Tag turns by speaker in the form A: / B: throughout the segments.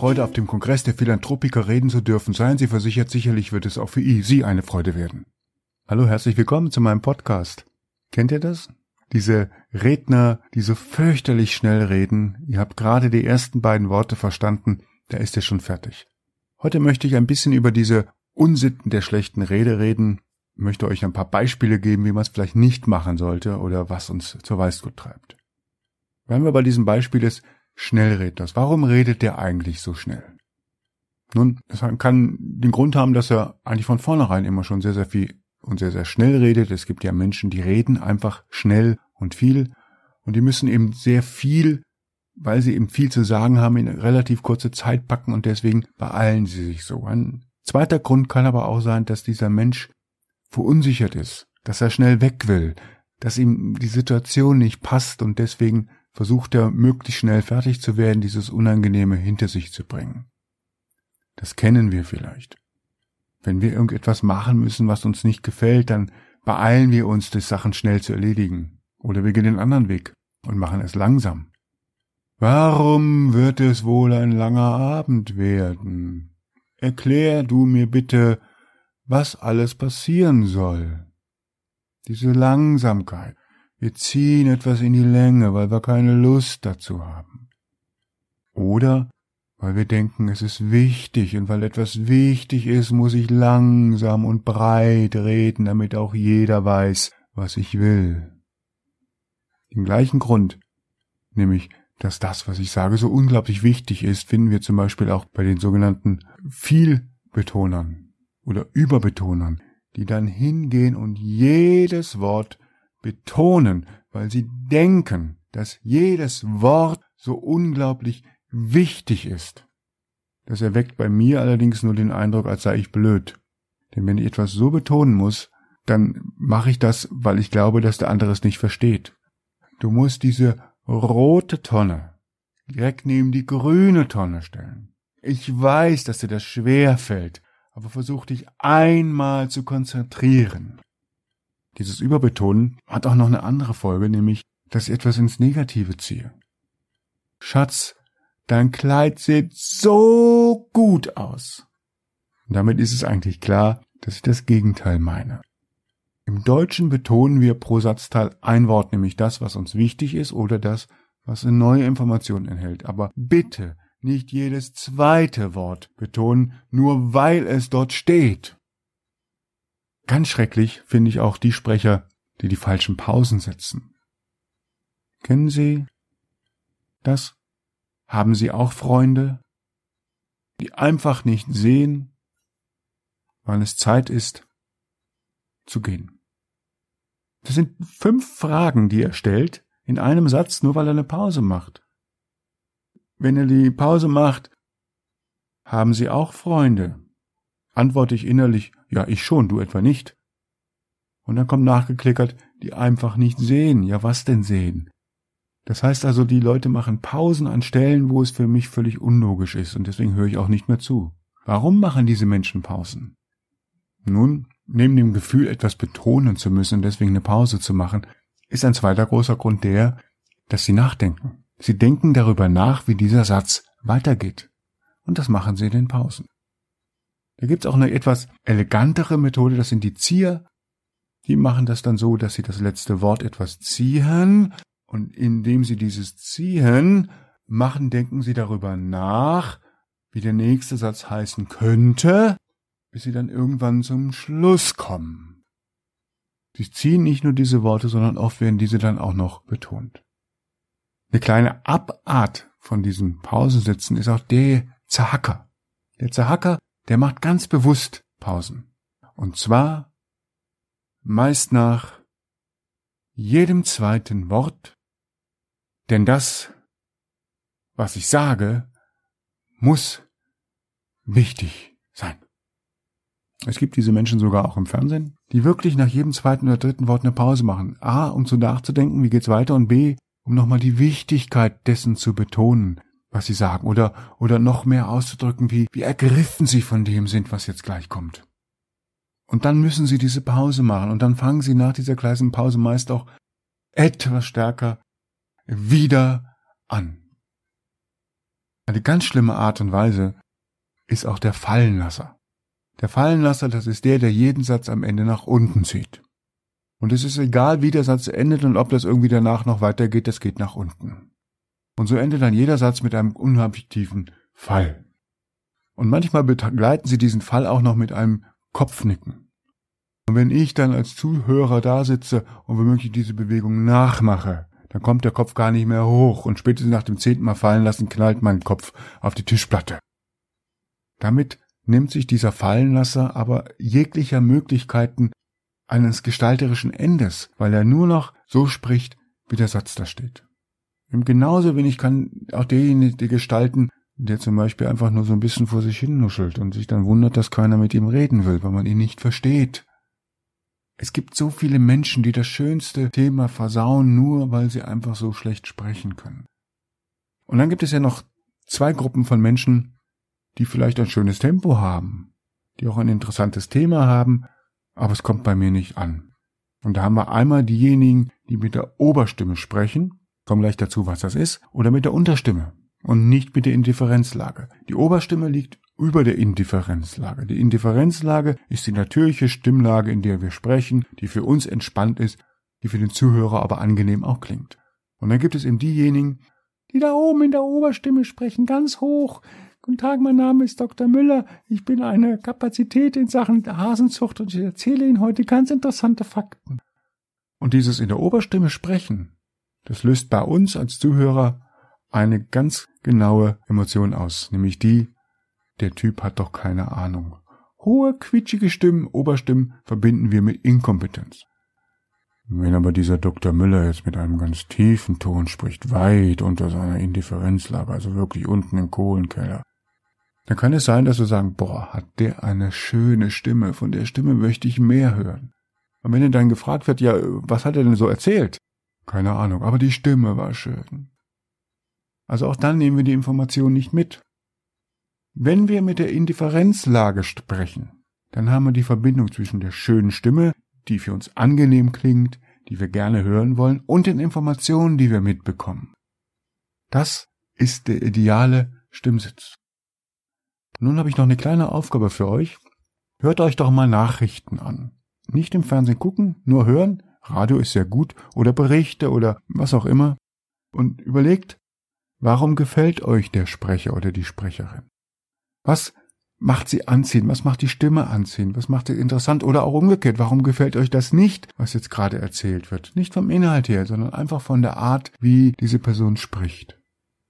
A: Freude, auf dem Kongress der Philanthropiker reden zu dürfen. Seien Sie versichert, sicherlich wird es auch für Sie eine Freude werden. Hallo, herzlich willkommen zu meinem Podcast. Kennt ihr das? Diese Redner, die so fürchterlich schnell reden. Ihr habt gerade die ersten beiden Worte verstanden, da ist er schon fertig. Heute möchte ich ein bisschen über diese Unsitten der schlechten Rede reden. Ich möchte euch ein paar Beispiele geben, wie man es vielleicht nicht machen sollte oder was uns zur Weißglut treibt. Bleiben wir bei diesem Beispiel des Schnellredners. Warum redet der eigentlich so schnell? Nun, das kann den Grund haben, dass er eigentlich von vornherein immer schon sehr, sehr viel und sehr, sehr schnell redet. Es gibt ja Menschen, die reden einfach schnell und viel und die müssen eben sehr viel, weil sie eben viel zu sagen haben, in relativ kurze Zeit packen und deswegen beeilen sie sich so. Ein zweiter Grund kann aber auch sein, dass dieser Mensch verunsichert ist, dass er schnell weg will, dass ihm die Situation nicht passt und deswegen versucht er, möglichst schnell fertig zu werden, dieses Unangenehme hinter sich zu bringen. Das kennen wir vielleicht. Wenn wir irgendetwas machen müssen, was uns nicht gefällt, dann beeilen wir uns, die Sachen schnell zu erledigen. Oder wir gehen den anderen Weg und machen es langsam. Warum wird es wohl ein langer Abend werden? Erklär du mir bitte, was alles passieren soll. Diese Langsamkeit. Wir ziehen etwas in die Länge, weil wir keine Lust dazu haben. Oder weil wir denken, es ist wichtig und weil etwas wichtig ist, muss ich langsam und breit reden, damit auch jeder weiß, was ich will. Den gleichen Grund, nämlich, dass das, was ich sage, so unglaublich wichtig ist, finden wir zum Beispiel auch bei den sogenannten Vielbetonern oder Überbetonern, die dann hingehen und jedes Wort betonen, weil sie denken, dass jedes Wort so unglaublich wichtig ist. Das erweckt bei mir allerdings nur den Eindruck, als sei ich blöd. Denn wenn ich etwas so betonen muss, dann mache ich das, weil ich glaube, dass der andere es nicht versteht. Du musst diese rote Tonne direkt neben die grüne Tonne stellen. Ich weiß, dass dir das schwer fällt, aber versuch dich einmal zu konzentrieren. Dieses Überbetonen hat auch noch eine andere Folge, nämlich, dass ich etwas ins Negative ziehe. Schatz, dein Kleid sieht so gut aus. Und damit ist es eigentlich klar, dass ich das Gegenteil meine. Im Deutschen betonen wir pro Satzteil ein Wort, nämlich das, was uns wichtig ist oder das, was eine neue Information enthält. Aber bitte nicht jedes zweite Wort betonen, nur weil es dort steht. Ganz schrecklich finde ich auch die Sprecher, die die falschen Pausen setzen. Kennen Sie das? Haben Sie auch Freunde, die einfach nicht sehen, wann es Zeit ist, zu gehen? Das sind 5 Fragen, die er stellt, in einem Satz, nur weil er eine Pause macht. Wenn er die Pause macht, haben Sie auch Freunde? Antworte ich innerlich, ja, ich schon, du etwa nicht. Und dann kommt nachgeklickert, die einfach nicht sehen. Ja, was denn sehen? Das heißt also, die Leute machen Pausen an Stellen, wo es für mich völlig unlogisch ist und deswegen höre ich auch nicht mehr zu. Warum machen diese Menschen Pausen? Nun, neben dem Gefühl, etwas betonen zu müssen und deswegen eine Pause zu machen, ist ein zweiter großer Grund der, dass sie nachdenken. Sie denken darüber nach, wie dieser Satz weitergeht. Und das machen sie in den Pausen. Da gibt's auch eine etwas elegantere Methode, das sind die Zieher. Die machen das dann so, dass sie das letzte Wort etwas ziehen. Und indem sie dieses Ziehen machen, denken sie darüber nach, wie der nächste Satz heißen könnte, bis sie dann irgendwann zum Schluss kommen. Sie ziehen nicht nur diese Worte, sondern oft werden diese dann auch noch betont. Eine kleine Abart von diesem Pausensitzen ist auch der Zahacker. Der Zahacker, der macht ganz bewusst Pausen. Und zwar meist nach jedem zweiten Wort, denn das, was ich sage, muss wichtig sein. Es gibt diese Menschen sogar auch im Fernsehen, die wirklich nach jedem zweiten oder dritten Wort eine Pause machen. A, um so nachzudenken, wie geht's weiter, und B, um nochmal die Wichtigkeit dessen zu betonen, was sie sagen, oder noch mehr auszudrücken, wie ergriffen sie von dem sind, was jetzt gleich kommt. Und dann müssen sie diese Pause machen und dann fangen sie nach dieser kleinen Pause meist auch etwas stärker wieder an. Eine ganz schlimme Art und Weise ist auch der Fallenlasser. Der Fallenlasser, das ist der jeden Satz am Ende nach unten zieht. Und es ist egal, wie der Satz endet und ob das irgendwie danach noch weitergeht, das geht nach unten. Und so endet dann jeder Satz mit einem unheimlich tiefen Fall. Und manchmal begleiten sie diesen Fall auch noch mit einem Kopfnicken. Und wenn ich dann als Zuhörer da sitze und womöglich diese Bewegung nachmache, dann kommt der Kopf gar nicht mehr hoch und spätestens nach dem 10. Mal fallen lassen, knallt mein Kopf auf die Tischplatte. Damit nimmt sich dieser Fallenlasser aber jeglicher Möglichkeiten eines gestalterischen Endes, weil er nur noch so spricht, wie der Satz da steht. Und genauso wenig kann auch derjenige gestalten, der zum Beispiel einfach nur so ein bisschen vor sich hin nuschelt und sich dann wundert, dass keiner mit ihm reden will, weil man ihn nicht versteht. Es gibt so viele Menschen, die das schönste Thema versauen, nur weil sie einfach so schlecht sprechen können. Und dann gibt es ja noch 2 Gruppen von Menschen, die vielleicht ein schönes Tempo haben, die auch ein interessantes Thema haben, aber es kommt bei mir nicht an. Und da haben wir einmal diejenigen, die mit der Oberstimme sprechen, kommen gleich dazu, was das ist, oder mit der Unterstimme und nicht mit der Indifferenzlage. Die Oberstimme liegt über der Indifferenzlage. Die Indifferenzlage ist die natürliche Stimmlage, in der wir sprechen, die für uns entspannt ist, die für den Zuhörer aber angenehm auch klingt. Und dann gibt es eben diejenigen, die da oben in der Oberstimme sprechen, ganz hoch. Guten Tag, mein Name ist Dr. Müller. Ich bin eine Kapazität in Sachen Hasenzucht und ich erzähle Ihnen heute ganz interessante Fakten. Und dieses in der Oberstimme sprechen, das löst bei uns als Zuhörer eine ganz genaue Emotion aus, nämlich die, der Typ hat doch keine Ahnung. Hohe, quietschige Stimmen, Oberstimmen verbinden wir mit Inkompetenz. Wenn aber dieser Dr. Müller jetzt mit einem ganz tiefen Ton spricht, weit unter seiner Indifferenzlage, also wirklich unten im Kohlenkeller, dann kann es sein, dass wir sagen, boah, hat der eine schöne Stimme, von der Stimme möchte ich mehr hören. Und wenn dann gefragt wird, ja, was hat er denn so erzählt? Keine Ahnung, aber die Stimme war schön. Also auch dann nehmen wir die Information nicht mit. Wenn wir mit der Indifferenzlage sprechen, dann haben wir die Verbindung zwischen der schönen Stimme, die für uns angenehm klingt, die wir gerne hören wollen, und den Informationen, die wir mitbekommen. Das ist der ideale Stimmsitz. Nun habe ich noch eine kleine Aufgabe für euch. Hört euch doch mal Nachrichten an. Nicht im Fernsehen gucken, nur hören. Radio ist sehr gut. Oder Berichte oder was auch immer. Und überlegt, warum gefällt euch der Sprecher oder die Sprecherin? Was macht sie anziehen? Was macht die Stimme anziehen? Was macht sie interessant? Oder auch umgekehrt, warum gefällt euch das nicht, was jetzt gerade erzählt wird? Nicht vom Inhalt her, sondern einfach von der Art, wie diese Person spricht.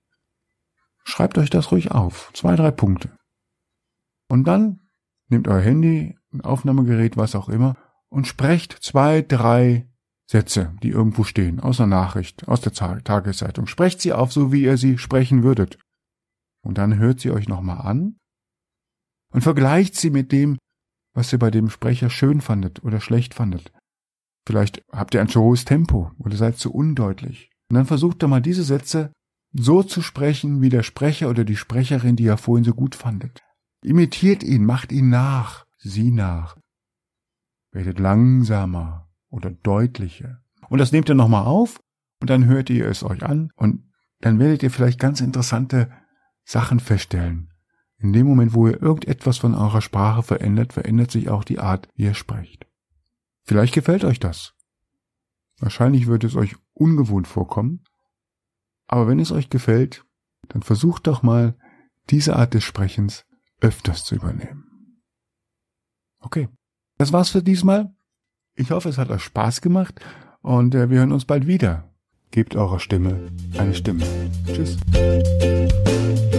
A: Schreibt euch das ruhig auf. 2, 3 Punkte. Und dann nehmt euer Handy, ein Aufnahmegerät, was auch immer, und sprecht 2, 3 Sätze, die irgendwo stehen, aus einer Nachricht, aus der Tageszeitung. Sprecht sie auf, so wie ihr sie sprechen würdet. Und dann hört sie euch nochmal an und vergleicht sie mit dem, was ihr bei dem Sprecher schön fandet oder schlecht fandet. Vielleicht habt ihr ein zu hohes Tempo oder seid zu undeutlich. Und dann versucht ihr mal diese Sätze so zu sprechen, wie der Sprecher oder die Sprecherin, die ihr vorhin so gut fandet. Imitiert ihn, macht ihn nach, sie nach. Werdet langsamer oder deutlicher. Und das nehmt ihr nochmal auf und dann hört ihr es euch an und dann werdet ihr vielleicht ganz interessante Sachen feststellen. In dem Moment, wo ihr irgendetwas von eurer Sprache verändert, verändert sich auch die Art, wie ihr sprecht. Vielleicht gefällt euch das. Wahrscheinlich wird es euch ungewohnt vorkommen. Aber wenn es euch gefällt, dann versucht doch mal, diese Art des Sprechens öfters zu übernehmen. Okay, das war's für diesmal. Ich hoffe, es hat euch Spaß gemacht und wir hören uns bald wieder. Gebt eurer Stimme eine Stimme. Tschüss.